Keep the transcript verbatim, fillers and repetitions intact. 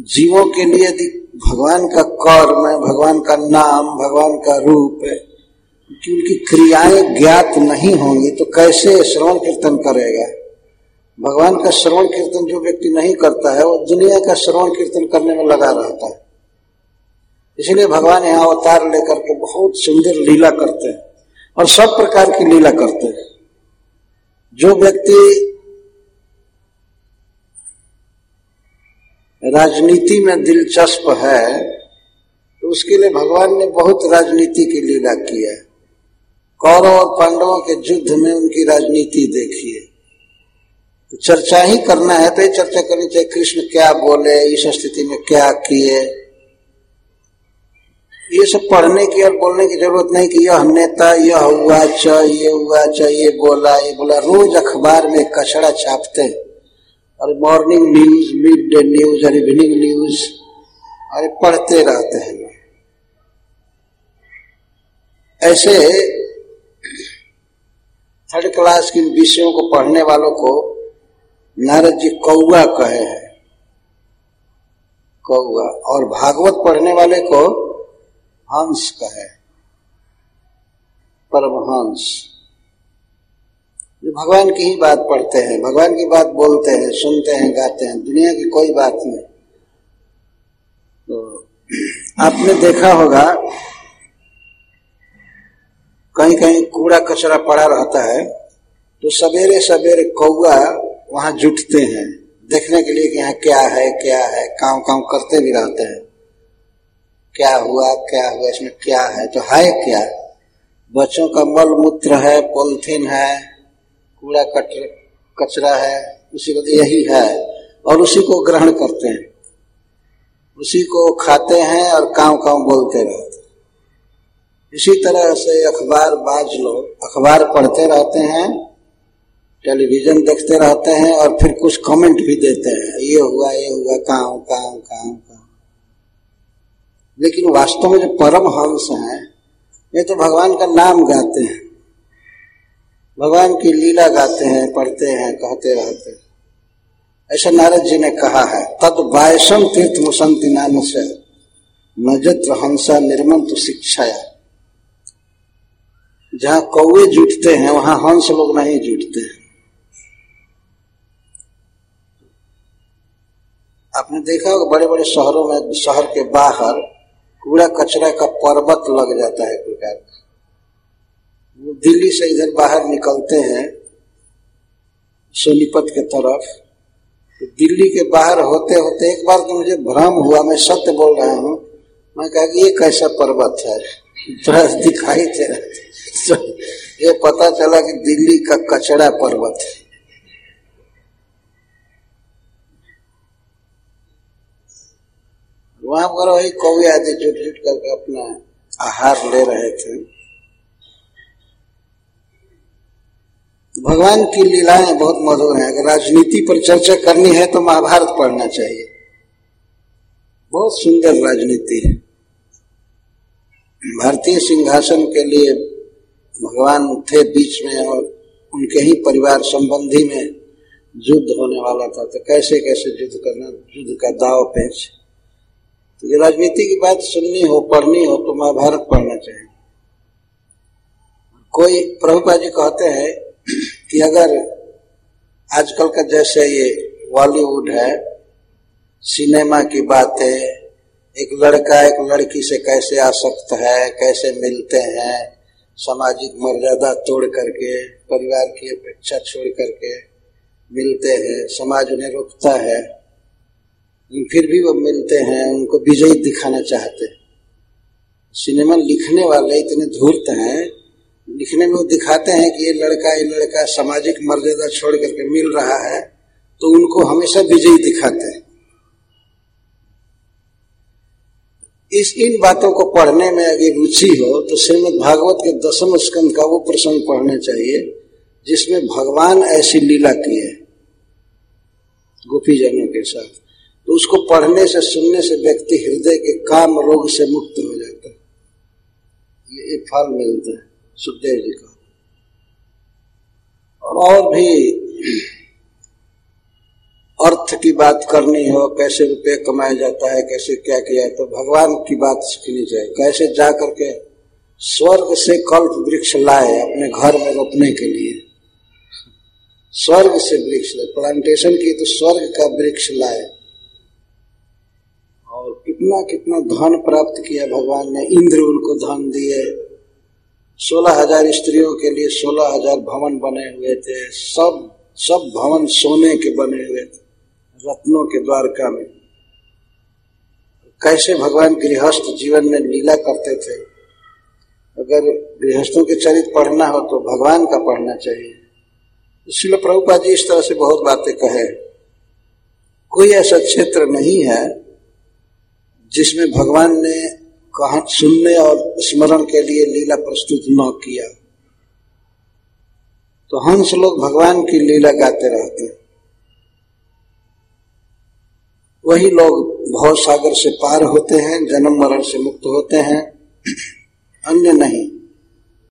जीवों के लिए यदि भगवान का कर्म है, भगवान का नाम, भगवान का रूप है, कि उनकी क्रियाएं ज्ञात नहीं होंगी तो कैसे श्रवण कीर्तन करेगा। भगवान का श्रवण कीर्तन जो व्यक्ति नहीं करता है वो दुनिया का श्रवण कीर्तन करने में लगा रहता है। इसलिए भगवान यहाँ अवतार लेकर के बहुत सुंदर लीला करते हैं और सब प्रकार की लीला करते हैं। जो व्यक्ति राजनीति में दिलचस्प है तो उसके लिए भगवान ने बहुत राजनीति की लीला की है। कौरव और पांडवों के युद्ध में उनकी राजनीति देखिए। तो चर्चा ही करना है तो ये चर्चा करनी चाहिए, कृष्ण क्या बोले, इस स्थिति में क्या किए। ये सब पढ़ने की और बोलने की जरूरत नहीं कि यह नेता यह हुआ च ये हुआ च ये बोला ये बोला। रोज अखबार में कचड़ा छापते हैं और morning news, mid day news और इवनिंग न्यूज और पढ़ते रहते हैं। ऐसे थर्ड क्लास के विषयों को पढ़ने वालों को नारद जी कौआ कहे हैं, कौआ। और भागवत पढ़ने वाले को हंस कहे, परमहंस। जो भगवान की ही बात पढ़ते हैं, भगवान की बात बोलते हैं, सुनते हैं, गाते हैं, दुनिया की कोई बात नहीं। तो आपने देखा होगा कहीं कहीं कूड़ा कचरा पड़ा रहता है तो सवेरे सवेरे कौआ वहां जुटते हैं देखने के लिए कि यहाँ क्या है क्या है, काम काम करते भी रहते हैं। क्या हुआ क्या हुआ, इसमें क्या है, तो है क्या, बच्चों का मल मूत्र है, पॉलिथीन है, कूड़ा कचरा है, उसी को यही है और उसी को ग्रहण करते हैं, उसी को खाते हैं और काम काम बोलते रहते हैं। इसी तरह से अखबार बाज लोग अखबार पढ़ते रहते हैं, टेलीविजन देखते रहते हैं और फिर कुछ कमेंट भी देते हैं, ये हुआ ये हुआ, काम काम काम काम। लेकिन वास्तव में जो परमहंस हैं ये तो भगवान का नाम गाते हैं, भगवान की लीला गाते हैं, पढ़ते हैं, कहते रहते हैं। ऐसा नारद जी ने कहा है, तद बायसम तीर्थ मुसंति नाम से नजत्र हंसा निर्मंत शिक्षाया। जहां कौवे जुटते हैं वहां हंस लोग नहीं जुटते हैं। आपने देखा होगा बड़े बड़े शहरों में, शहर के बाहर कूड़ा कचरा का पर्वत लग जाता है प्रकार का। वो दिल्ली से इधर बाहर निकलते हैं सोनीपत के तरफ, तो दिल्ली के बाहर होते होते एक बार तो मुझे भ्रम हुआ, मैं सत्य बोल रहा हूँ, मैं कहा कि ये कैसा पर्वत है, थोड़ा दिखाई दे रहा तो ये पता चला कि दिल्ली का कचरा पर्वत है। वहां पर वही कौवे आदि जुट जुट करके अपना आहार ले रहे थे। भगवान की लीलाएं बहुत मधुर हैं। अगर राजनीति पर चर्चा करनी है तो महाभारत पढ़ना चाहिए, बहुत सुंदर राजनीति है। भारतीय सिंहासन के लिए भगवान थे बीच में और उनके ही परिवार संबंधी में युद्ध होने वाला था, तो कैसे कैसे युद्ध करना, युद्ध का दाव पेच। तो ये राजनीति की बात सुननी हो, पढ़नी हो तो महाभारत पढ़ना चाहिए। कोई प्रभुपाद जी कहते हैं कि अगर आजकल का जैसे ये बॉलीवुड है, सिनेमा की बातें, एक लड़का एक लड़की से कैसे आसक्त है, कैसे मिलते हैं, सामाजिक मर्यादा तोड़ करके, परिवार की अपेक्षा छोड़ करके मिलते हैं, समाज उन्हें रोकता है, फिर भी वो मिलते हैं, उनको विजयी दिखाना चाहते हैं। सिनेमा लिखने वाले इतने धूर्त हैं, लिखने में वो दिखाते हैं कि ये लड़का ये लड़का सामाजिक मर्यादा छोड़ करके मिल रहा है, तो उनको हमेशा विजयी दिखाते हैं। इस इन बातों को पढ़ने में अगर रुचि हो तो श्रीमद् भागवत के दसम स्कंद का वो प्रसंग पढ़ना चाहिए जिसमें भगवान ऐसी लीला की है गोपीजनों के साथ। तो उसको पढ़ने से, सुनने से व्यक्ति हृदय के काम रोग से मुक्त हो जाता है। ये एक फल मिलता है सुखदेव जी का। और और भी अर्थ की बात करनी हो, कैसे रुपये कमाया जाता है, कैसे क्या किया है, तो भगवान की बात सीखनी चाहिए। कैसे जा करके स्वर्ग से कल्प वृक्ष लाए अपने घर में रोपने के लिए, स्वर्ग से वृक्ष लाए, प्लांटेशन की तो स्वर्ग का वृक्ष लाए। और कितना कितना धन प्राप्त किया भगवान ने, इंद्र उनको धन दिए, सोलह हजार स्त्रियों के लिए सोलह हजार भवन बने हुए थे, सब सब भवन सोने के बने हुए थे, रत्नों के द्वारका में। कैसे भगवान गृहस्थ जीवन में लीला करते थे। अगर गृहस्थों के चरित्र पढ़ना हो तो भगवान का पढ़ना चाहिए। इसलिए प्रभुपाद जी इस तरह से बहुत बातें कहे। कोई ऐसा क्षेत्र नहीं है जिसमें भगवान ने कहा सुनने और स्मरण के लिए लीला प्रस्तुत न किया। तो हंस लोग भगवान की लीला गाते रहते हैं, वही लोग भव सागर से पार होते हैं, जन्म मरण से मुक्त होते हैं, अन्य नहीं।